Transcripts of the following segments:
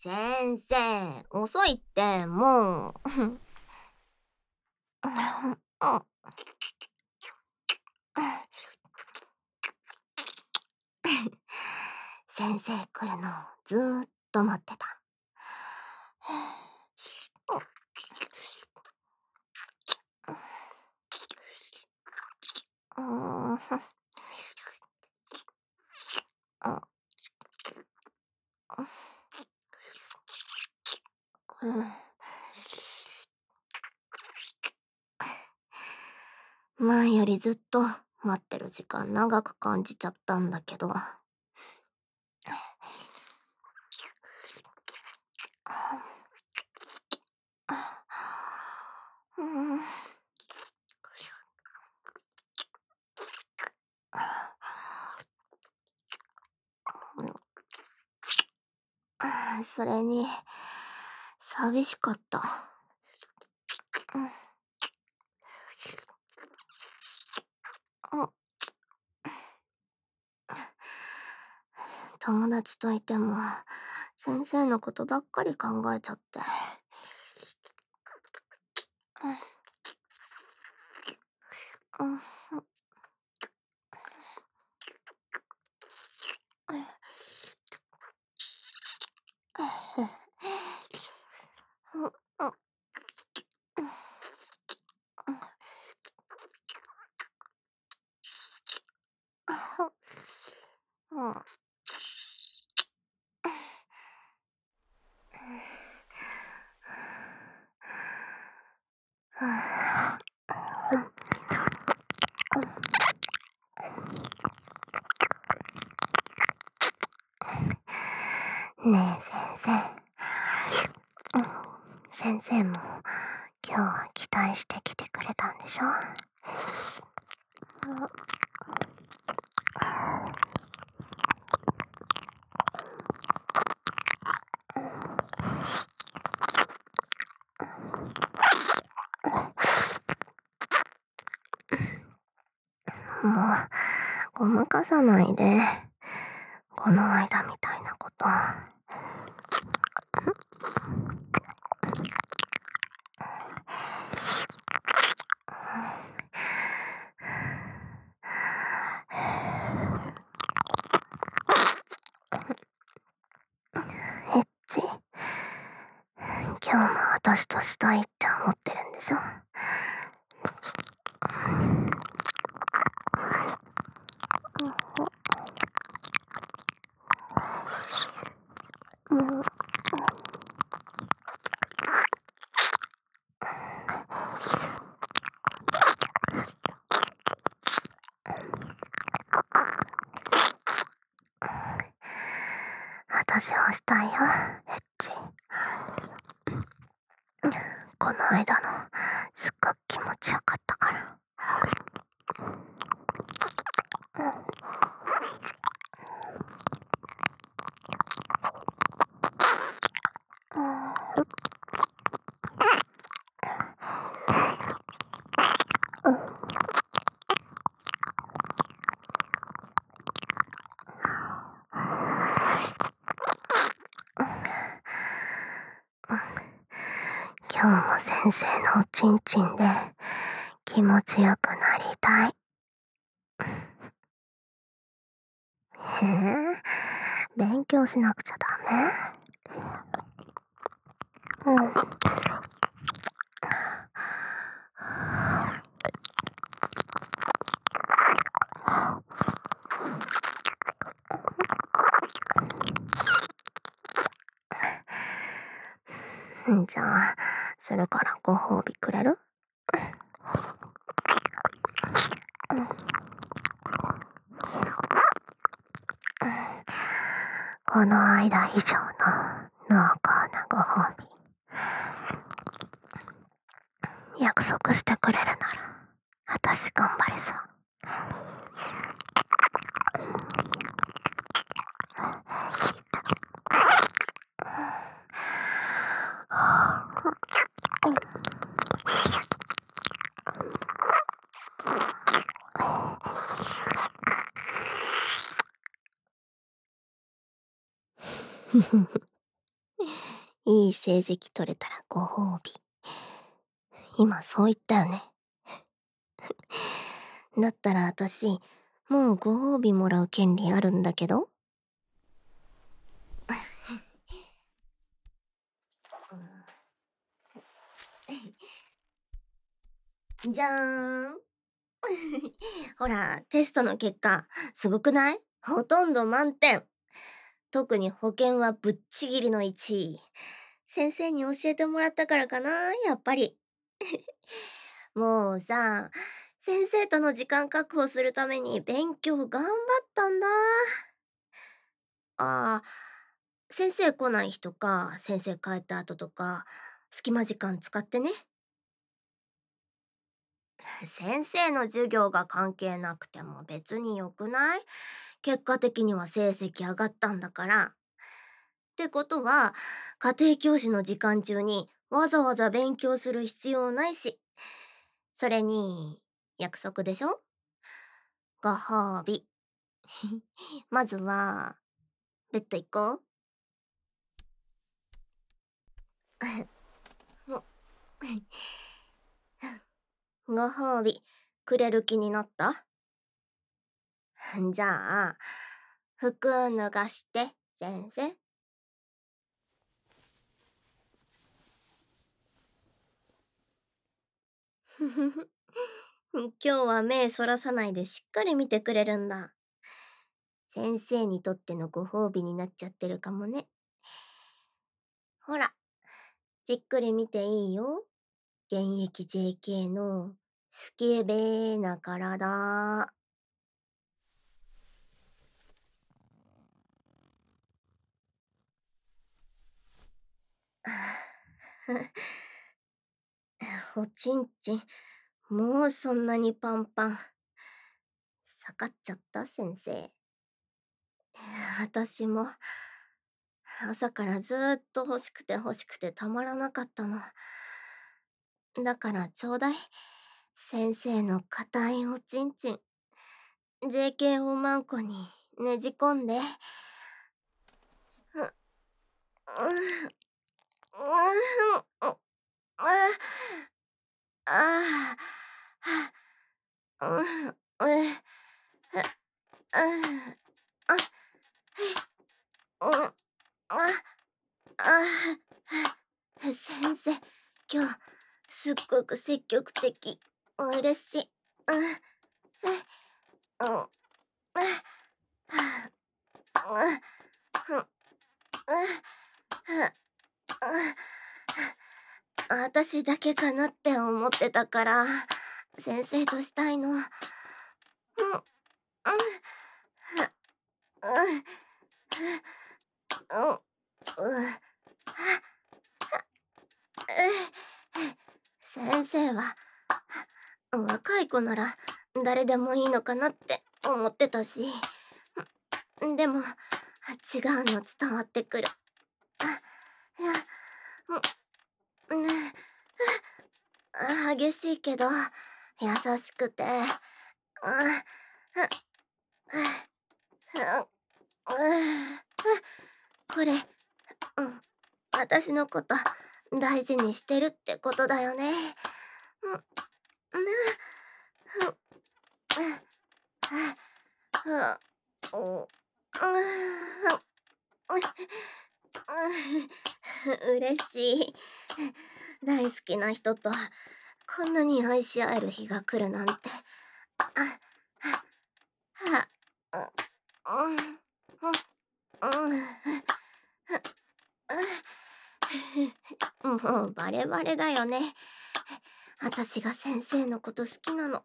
先生、遅いって、もう。先生来るのずーっと待ってた。前よりずっと待ってる時間長く感じちゃったんだけど。それに、寂しかった。友達といても、先生のことばっかり考えちゃって。ねえ先生。先生も今日は期待してきてくれたんでしょ？もう、ごまかさないで。この間みたいなこと。エッチ。今日も私としたいって思ってるんでしょ？私はしたいよ、エッチ。この間のすっごく気持ちよかったから。今日も先生のおちんちんで気持ちよくなりたい。へえ、勉強しなくちゃダメ？じゃあ、それからご褒美くれる？この間以上の濃厚なご褒美。約束してくれるなら、私頑張れそう。 いい成績取れたらご褒美。今そう言ったよね。だったら私、もうご褒美もらう権利あるんだけど。じゃーん。ほら、テストの結果、すごくない？ほとんど満点。特に保健はぶっちぎりの1位。先生に教えてもらったからかな、やっぱり。もうさ、先生との時間確保するために勉強頑張ったんだ。ああ、先生来ない日とか、先生帰った後とか、隙間時間使ってね。先生の授業が関係なくても別に良くない？結果的には成績上がったんだから。ってことは、家庭教師の時間中にわざわざ勉強する必要ないし。それに、約束でしょ？ご褒美。まずは、ベッド行こう。ご褒美、くれる気になった？じゃあ、服脱がして、先生。ふふふ。今日は目そらさないでしっかり見てくれるんだ。先生にとってのご褒美になっちゃってるかもね。ほら、じっくり見ていいよ。現役 JK のスケベーな体。おちんちん、もうそんなにパンパン。下がっちゃった先生。私も朝からずーっと欲しくて欲しくてたまらなかったの。だからちょうだい。先生の硬いおちんちん。JK をマンコにねじ込んで。う、う、う、う、ああ、うん、先生、今日、すっごく積極的。嬉しい。うん、うん、うん、私だけかなって思ってたから、先生としたいの。うん、うん、うん、うん、先生は、若い子なら誰でもいいのかなって思ってたし、でも、違うの伝わってくる。激しいけど、優しくて、これ、私のこと大事にしてるってことだよね。嬉しい。大好きな人とこんなに愛し合える日が来るなんて。もうバレバレだよね。私が先生のこと好きなの。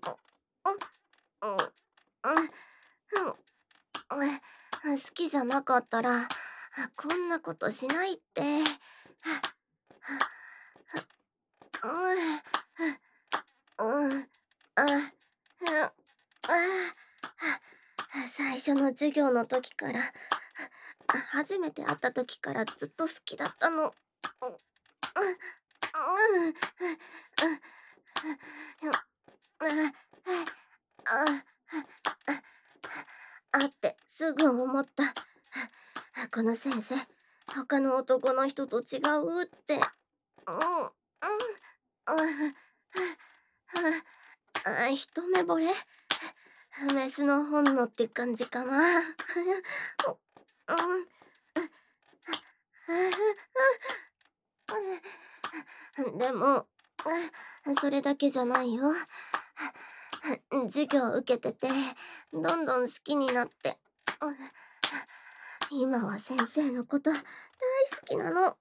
好きじゃなかったらこんなことしないって。最初の授業の時から、初めて会った時からずっと好きだったの。会ってすぐ思った。この先生、 他の男の人と違うって。一目惚れ？メスの本能って感じかな。でも、それだけじゃないよ。授業を受けてて、どんどん好きになって。今は先生のこと大好きなの。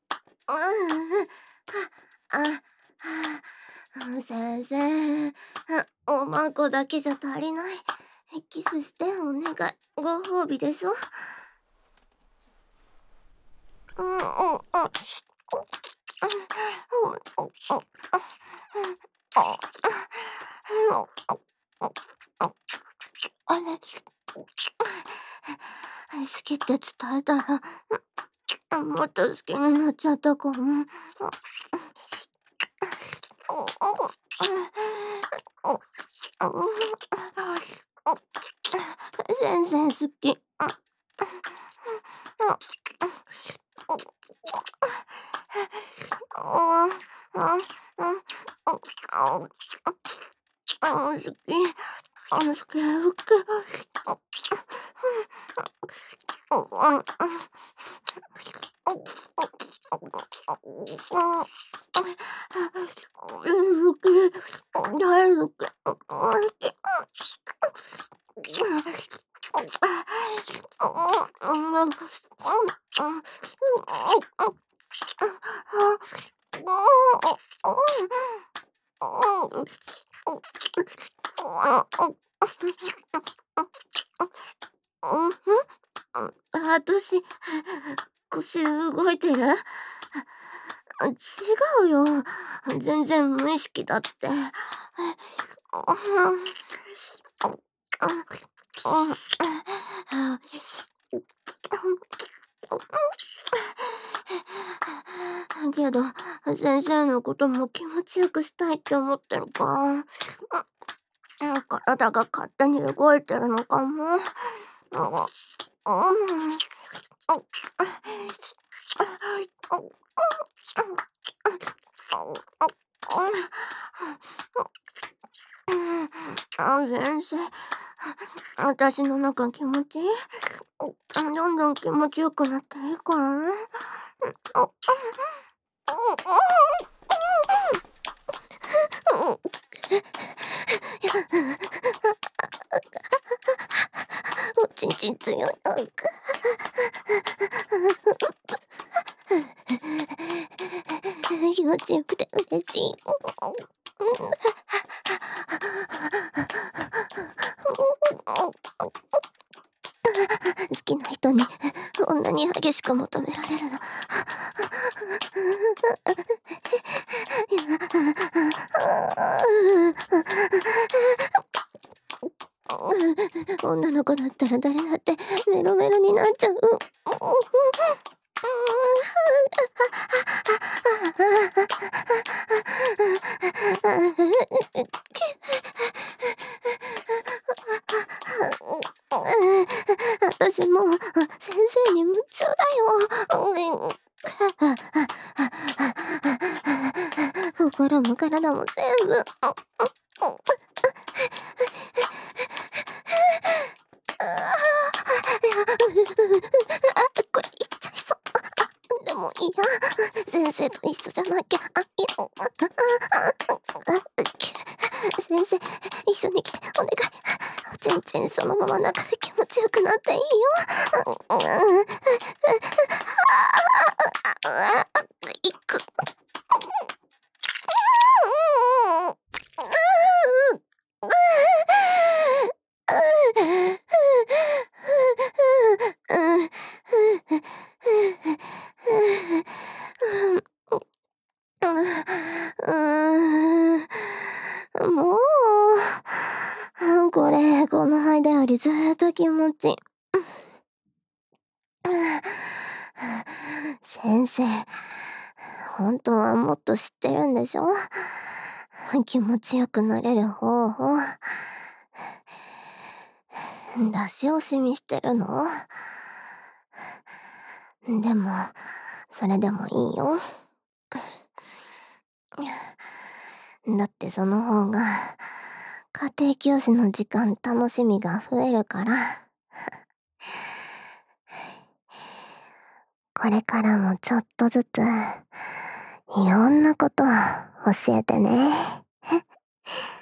先生、おまんこだけじゃ足りない。キスしてお願い。ご褒美でしょ。あれ、好きって伝えたら、もっと好きになっちゃったかも。先生好き。好き。好き。大好き。私、腰動いてる？違うよ。全然無意識だって。けど、先生のことも気持ちよくしたいって思ってるから、体が勝手に動いてるのかも。先生、私の中気持ちいい？どんどん気持ちよくなっていいからね。おちんちん強い。気持ちよくて嬉しい。好きな人にこんなに激しく求められるの。女の子だったら誰だってメロメロになっちゃう。私もう先生に夢中だよ。心も体も全部。これ言っちゃいそう。でもいいや。先生と一緒じゃなきゃ。先生、一緒に来てお願い。おちんちんそのまま中で気持ちよくなっていいよ。いく。もう、この間よりずっと気持ちいい。先生、本当はもっと知ってるんでしょ？気持ちよくなれる方法。出し惜しみしてるの？でも、 それでもいいよ。だってその方が家庭教師の時間楽しみが増えるから。これからもちょっとずついろんなこと教えてね。